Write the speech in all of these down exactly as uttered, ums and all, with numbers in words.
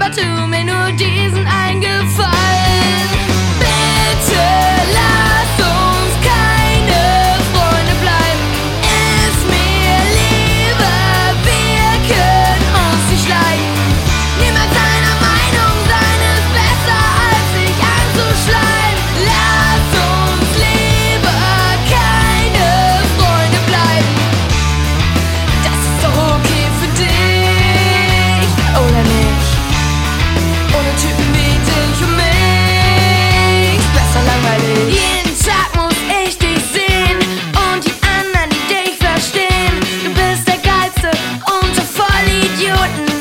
aber tu mir nur diesen einen Gefallen. Bitte lass uns keine Freunde bleiben. Ist mir lieber, wir können uns nicht leiden. Niemand seiner Meinung sein ist besser, als sich anzuschleimen. Lass uns lieber keine Freunde bleiben. Das ist doch okay für dich, oder nicht? Ohne Typen wie dich und mich, besser langweilig. Jeden Tag muss ich dich sehen und die anderen, die dich verstehen. Du bist der Geilste unter Vollidioten.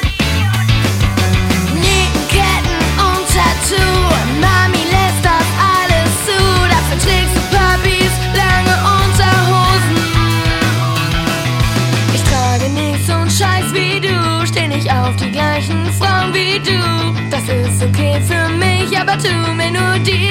Nietenketten und Tattoo, Mami lässt das alles zu. Dafür trägst du Papis lange Unterhosen. Ich trage nicht so einen Scheiß wie du, steh nicht auf die gleichen Frauen wie du. Das ist okay für mich, aber tu mir nur die